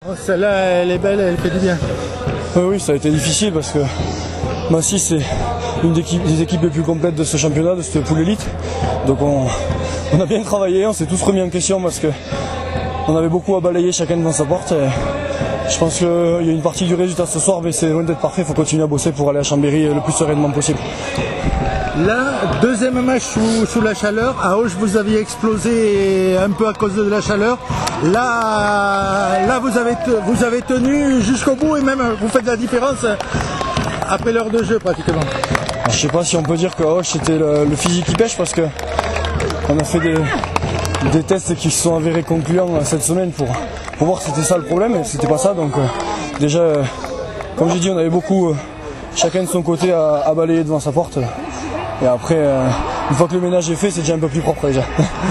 Oh, celle-là, elle est belle, elle fait du bien. Oui, ça a été difficile parce que Massy, c'est une des équipes les plus complètes de ce championnat, de cette poule élite. Donc on a bien travaillé, on s'est tous remis en question parce que on avait beaucoup à balayer chacun devant sa porte. Et je pense qu'il y a une partie du résultat ce soir, mais c'est loin d'être parfait. Il faut continuer à bosser pour aller à Chambéry le plus sereinement possible. Là, deuxième match sous la chaleur. À Auch, vous aviez explosé un peu à cause de la chaleur. Là, vous avez tenu jusqu'au bout et même vous faites la différence après l'heure de jeu pratiquement. Je ne sais pas si on peut dire que Auch c'était le physique qui pêche parce que on a fait des tests qui se sont avérés concluants cette semaine pour voir si c'était ça le problème et c'était pas ça. Donc déjà, comme j'ai dit, on avait beaucoup, chacun de son côté à balayer devant sa porte. Et après, une fois que le ménage est fait, c'est déjà un peu plus propre déjà.